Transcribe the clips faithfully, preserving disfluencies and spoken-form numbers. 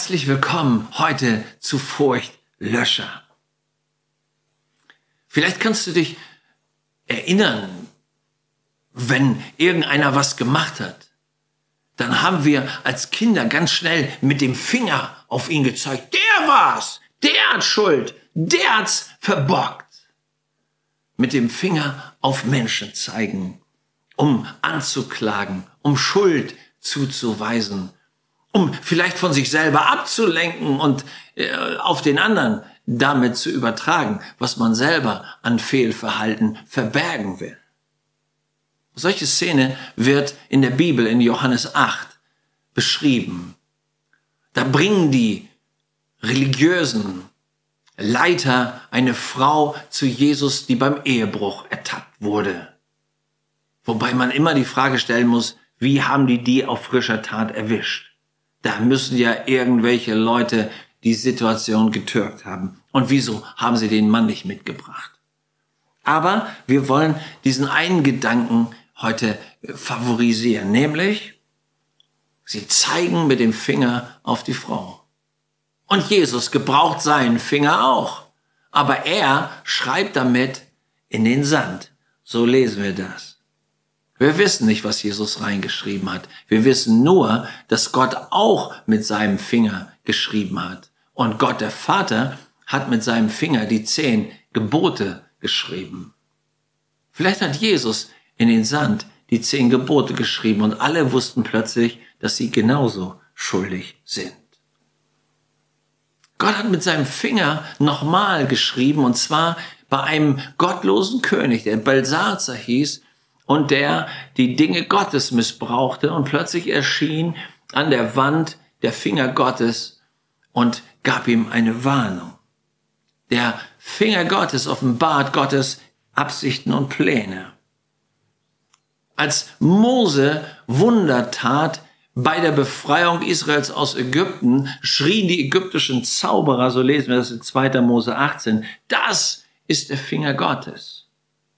Herzlich willkommen heute zu Furchtlöscher. Vielleicht kannst du dich erinnern, wenn irgendeiner was gemacht hat, dann haben wir als Kinder ganz schnell mit dem Finger auf ihn gezeigt. Der war's, der hat Schuld, der hat's verbockt. Mit dem Finger auf Menschen zeigen, um anzuklagen, um Schuld zuzuweisen, um vielleicht von sich selber abzulenken und äh, auf den anderen damit zu übertragen, was man selber an Fehlverhalten verbergen will. Solche Szene wird in der Bibel in Johannes acht beschrieben. Da bringen die religiösen Leiter eine Frau zu Jesus, die beim Ehebruch ertappt wurde. Wobei man immer die Frage stellen muss, wie haben die die auf frischer Tat erwischt? Da müssen ja irgendwelche Leute die Situation getürkt haben. Und wieso haben sie den Mann nicht mitgebracht? Aber wir wollen diesen einen Gedanken heute favorisieren, nämlich sie zeigen mit dem Finger auf die Frau. Und Jesus gebraucht seinen Finger auch, aber er schreibt damit in den Sand. So lesen wir das. Wir wissen nicht, was Jesus reingeschrieben hat. Wir wissen nur, dass Gott auch mit seinem Finger geschrieben hat. Und Gott, der Vater, hat mit seinem Finger die zehn Gebote geschrieben. Vielleicht hat Jesus in den Sand die zehn Gebote geschrieben und alle wussten plötzlich, dass sie genauso schuldig sind. Gott hat mit seinem Finger nochmal geschrieben, und zwar bei einem gottlosen König, der Belsazar hieß und der die Dinge Gottes missbrauchte, und plötzlich erschien an der Wand der Finger Gottes und gab ihm eine Warnung. Der Finger Gottes offenbart Gottes Absichten und Pläne. Als Mose Wunder tat bei der Befreiung Israels aus Ägypten, schrien die ägyptischen Zauberer, so lesen wir das in zweiter Mose achtzehn, das ist der Finger Gottes.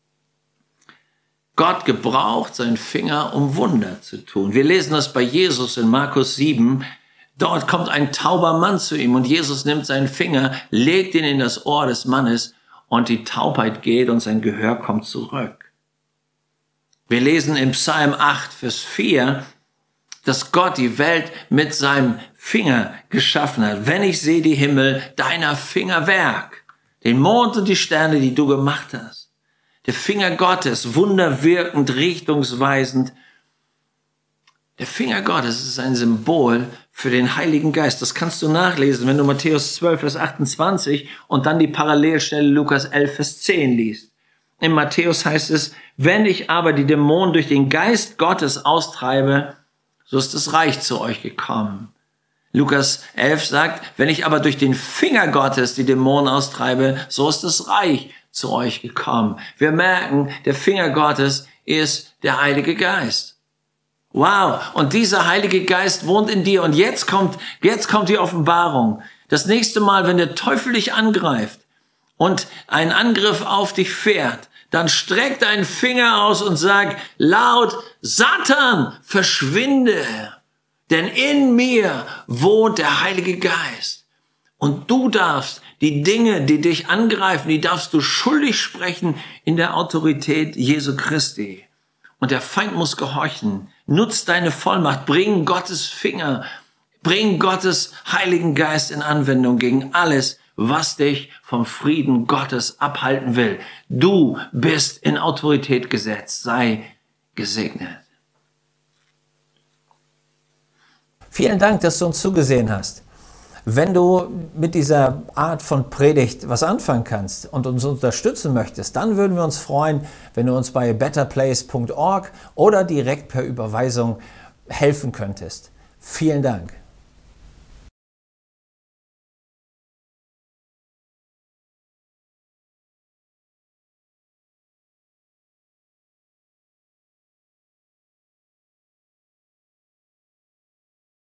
Gott gebraucht seinen Finger, um Wunder zu tun. Wir lesen das bei Jesus in Markus sieben. Dort kommt ein tauber Mann zu ihm und Jesus nimmt seinen Finger, legt ihn in das Ohr des Mannes und die Taubheit geht und sein Gehör kommt zurück. Wir lesen im Psalm acht, Vers vier, dass Gott die Welt mit seinem Finger geschaffen hat. Wenn ich sehe die Himmel, deiner Finger Werk, den Mond und die Sterne, die du gemacht hast. Der Finger Gottes, wunderwirkend, richtungsweisend. Der Finger Gottes ist ein Symbol für den Heiligen Geist. Das kannst du nachlesen, wenn du Matthäus zwölf, Vers achtundzwanzig und dann die Parallelstelle Lukas elf, Vers zehn liest. In Matthäus heißt es, wenn ich aber die Dämonen durch den Geist Gottes austreibe, so ist das Reich zu euch gekommen. Lukas elf sagt, wenn ich aber durch den Finger Gottes die Dämonen austreibe, so ist das Reich zu euch gekommen. Wir merken, der Finger Gottes ist der Heilige Geist. Wow, und dieser Heilige Geist wohnt in dir. Und jetzt kommt, jetzt kommt die Offenbarung. Das nächste Mal, wenn der Teufel dich angreift und ein Angriff auf dich fährt, dann streck deinen Finger aus und sag laut, Satan, verschwinde, denn in mir wohnt der Heilige Geist. Und du darfst die Dinge, die dich angreifen, die darfst du schuldig sprechen in der Autorität Jesu Christi. Und der Feind muss gehorchen. Nutz deine Vollmacht, bring Gottes Finger, bring Gottes Heiligen Geist in Anwendung gegen alles, was dich vom Frieden Gottes abhalten will. Du bist in Autorität gesetzt. Sei gesegnet. Vielen Dank, dass du uns zugesehen hast. Wenn du mit dieser Art von Predigt was anfangen kannst und uns unterstützen möchtest, dann würden wir uns freuen, wenn du uns bei better place punkt org oder direkt per Überweisung helfen könntest. Vielen Dank.